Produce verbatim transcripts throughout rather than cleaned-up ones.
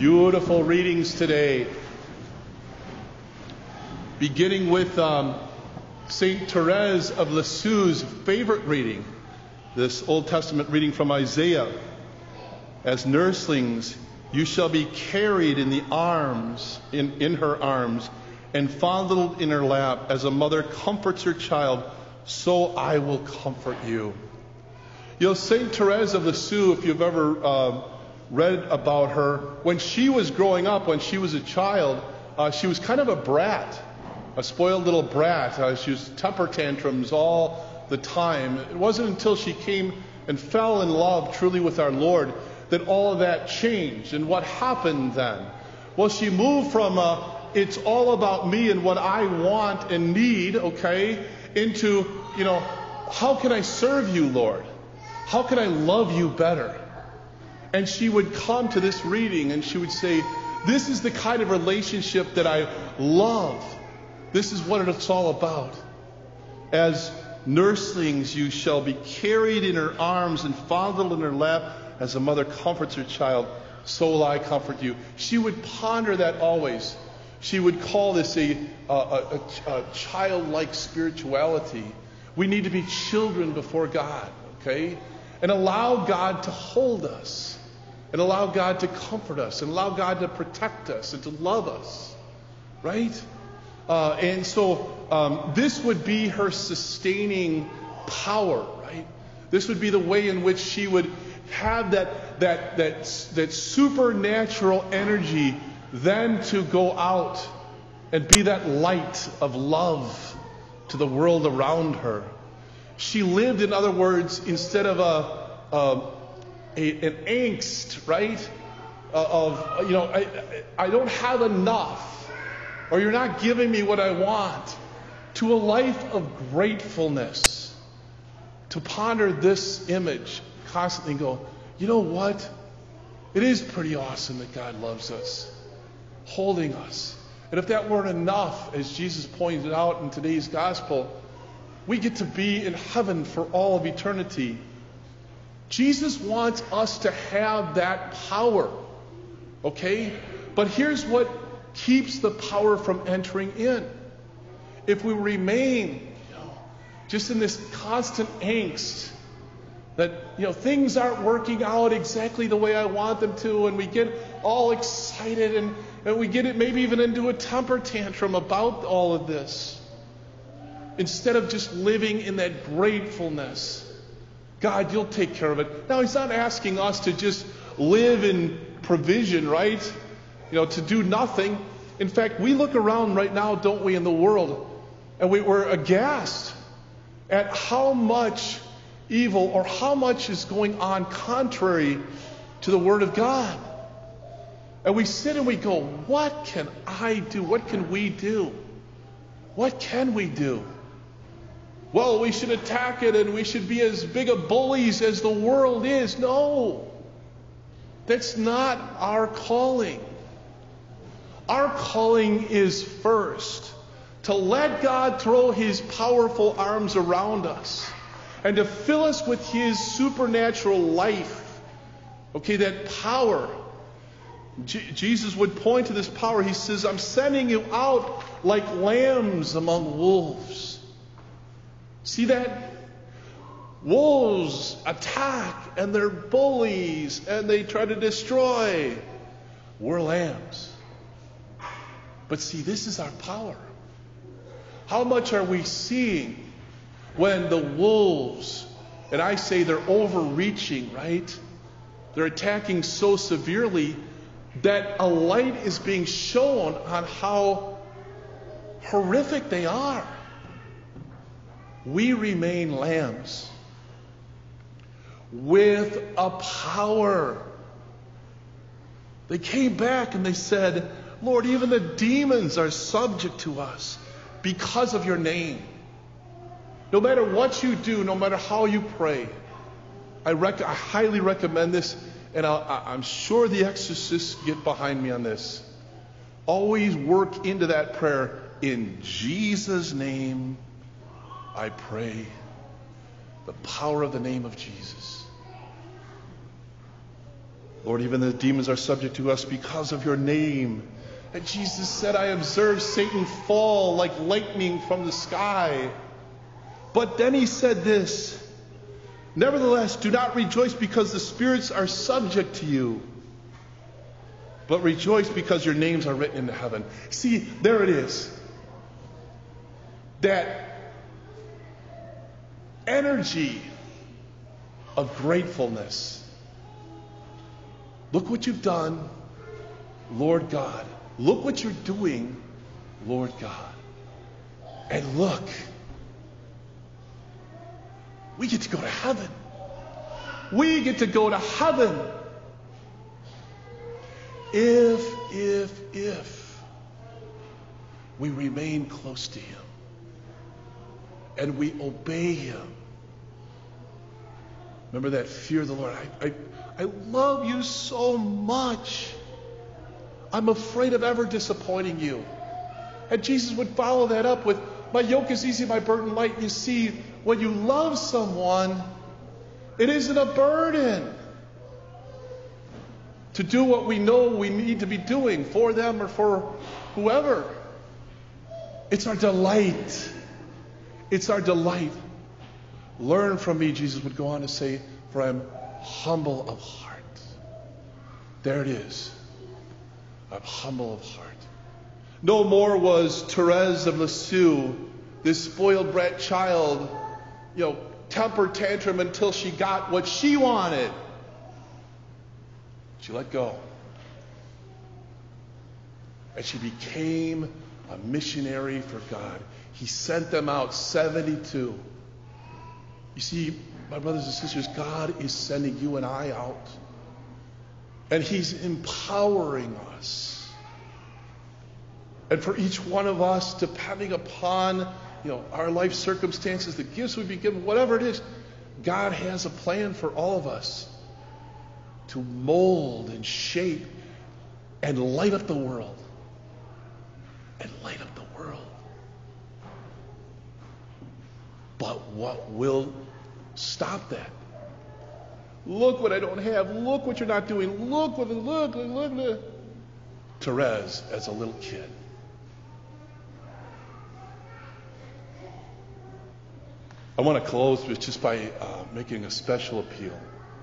Beautiful readings today. Beginning with um, Saint Therese of Lisieux's favorite reading, this Old Testament reading from Isaiah. As nurslings, you shall be carried in the arms, in, in her arms, and fondled in her lap. As a mother comforts her child, so I will comfort you. You know, Saint Therese of Lisieux, if you've ever uh, read about her, when she was growing up, when she was a child, uh, she was kind of a brat, a spoiled little brat. Uh, she was temper tantrums all the time. It wasn't until she came and fell in love truly with our Lord that all of that changed. And what happened then? Well, she moved from uh, it's all about me and what I want and need, okay, into, you know, how can I serve you, Lord? How can I love you better? And she would come to this reading and she would say, this is the kind of relationship that I love. This is what it's all about. As nurslings, you shall be carried in her arms and fondled in her lap. As a mother comforts her child, so will I comfort you. She would ponder that always. She would call this a, a, a, a childlike spirituality. We need to be children before God, okay? And allow God to hold us. And allow God to comfort us. And allow God to protect us and to love us. Right? Uh, and so um, this would be her sustaining power, right? This would be the way in which she would have that that that that supernatural energy then to go out and be that light of love to the world around her. She lived, in other words, instead of a, a, a an angst, right? Uh, of you know, I I don't have enough, or you're not giving me what I want, to a life of gratefulness. To ponder this image constantly, go, you know what? It is pretty awesome that God loves us, holding us. And if that weren't enough, as Jesus pointed out in today's gospel, we get to be in heaven for all of eternity. Jesus wants us to have that power, okay? But here's what keeps the power from entering in. If we remain, you know, just in this constant angst, that, you know, things aren't working out exactly the way I want them to, and we get all excited and, and we get it maybe even into a temper tantrum about all of this. Instead of just living in that gratefulness, God, you'll take care of it. Now, He's not asking us to just live in provision, right? You know, to do nothing. In fact, we look around right now, don't we, in the world, and we, we're aghast at how much evil or how much is going on contrary to the Word of God. And we sit and we go, what can I do? What can we do? What can we do? Well, we should attack it and we should be as big a bullies as the world is. No, that's not our calling. Our calling is first to let God throw His powerful arms around us and to fill us with His supernatural life. Okay, that power. J- Jesus would point to this power. He says, I'm sending you out like lambs among wolves. See that? Wolves attack and they're bullies and they try to destroy. We're lambs. But see, this is our power. How much are we seeing when the wolves, and I say they're overreaching, right? They're attacking so severely that a light is being shown on how horrific they are. We remain lambs with a power. They came back and they said, Lord, even the demons are subject to us because of your name. No matter what you do, no matter how you pray, I, rec- I highly recommend this, and I'll, I'm sure the exorcists get behind me on this. Always work into that prayer, in Jesus' name I pray. The power of the name of Jesus. Lord, even the demons are subject to us because of your name. And Jesus said, I observed Satan fall like lightning from the sky. But then he said this, nevertheless, do not rejoice because the spirits are subject to you, but rejoice because your names are written in heaven. See, there it is. That energy of gratefulness. Look what you've done, Lord God. Look what you're doing, Lord God. And look, we get to go to heaven. We get to go to heaven. If, if, if we remain close to Him and we obey Him. Remember that fear of the Lord. I, I, I love you so much. I'm afraid of ever disappointing you. And Jesus would follow that up with, my yoke is easy, my burden light. You see, when you love someone, it isn't a burden to do what we know we need to be doing for them or for whoever. It's our delight. It's our delight. Learn from me, Jesus would go on to say, for I am humble of heart. There it is. I'm humble of heart. No more was Therese of Lisieux, this spoiled brat child, you know, temper tantrum until she got what she wanted. She let go. And she became a missionary for God. He sent them out, seventy-two. You see, my brothers and sisters, God is sending you and I out. And He's empowering us. And for each one of us, depending upon, you know, our life circumstances, the gifts we've been given, whatever it is, God has a plan for all of us to mold and shape and light up the world. And light up the world. But what will stop that? Look what I don't have. Look what you're not doing. Look what, look, look, look. Therese as a little kid. I want to close with just by uh, making a special appeal.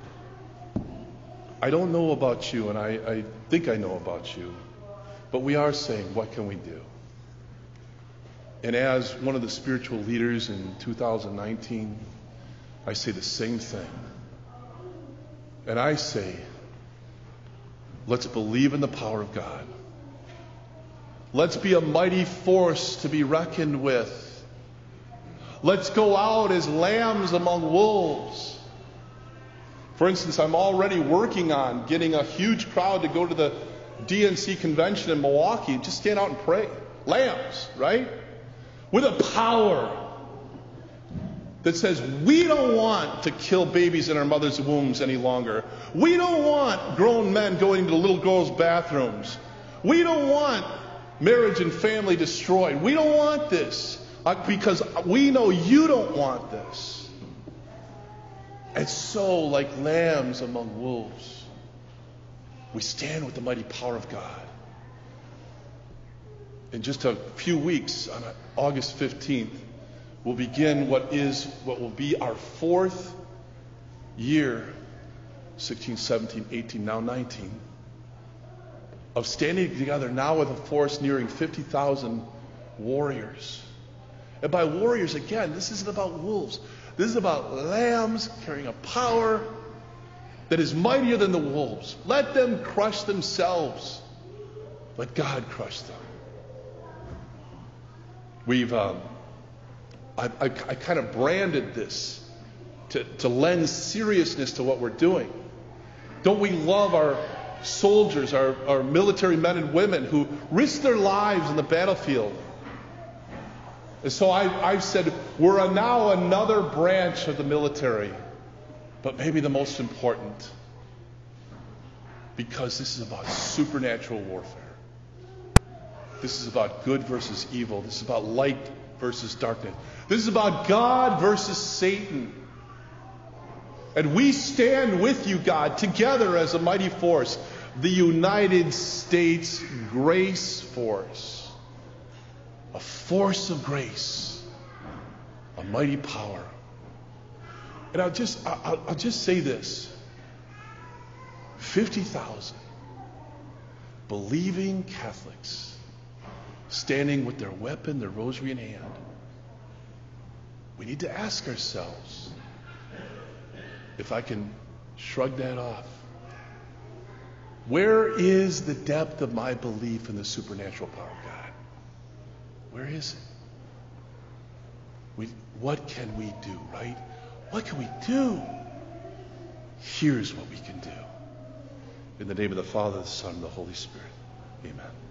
I don't know about you, and I, I think I know about you, but we are saying, what can we do? And as one of the spiritual leaders in two thousand nineteen, I say the same thing. And I say, let's believe in the power of God. Let's be a mighty force to be reckoned with. Let's go out as lambs among wolves. For instance, I'm already working on getting a huge crowd to go to the D N C convention in Milwaukee. Just stand out and pray. Lambs, right? With a power that says we don't want to kill babies in our mother's wombs any longer. We don't want grown men going to little girls' bathrooms. We don't want marriage and family destroyed. We don't want this uh, because we know you don't want this. And so, like lambs among wolves, we stand with the mighty power of God. In just a few weeks, on August fifteenth, we'll begin what is what will be our fourth year, sixteen, seventeen, eighteen, now nineteen, of standing together now with a force nearing fifty thousand warriors. And by warriors, again, this isn't about wolves. This is about lambs carrying a power that is mightier than the wolves. Let them crush themselves. Let God crush them. We've, um, I, I, I kind of branded this to, to lend seriousness to what we're doing. Don't we love our soldiers, our, our military men and women who risk their lives in the battlefield? And so I, I've said we're a now another branch of the military, but maybe the most important, because this is about supernatural warfare. This is about good versus evil. This is about light versus darkness. This is about God versus Satan. And we stand with you, God, together as a mighty force, the United States Grace Force, a force of grace, a mighty power. And I'll just, I'll, I'll just say this. fifty thousand believing Catholics standing with their weapon, their rosary in hand. We need to ask ourselves, if I can shrug that off, where is the depth of my belief in the supernatural power of God? Where is it? We, what can we do, right? What can we do? Here's what we can do. In the name of the Father, the Son, and the Holy Spirit. Amen.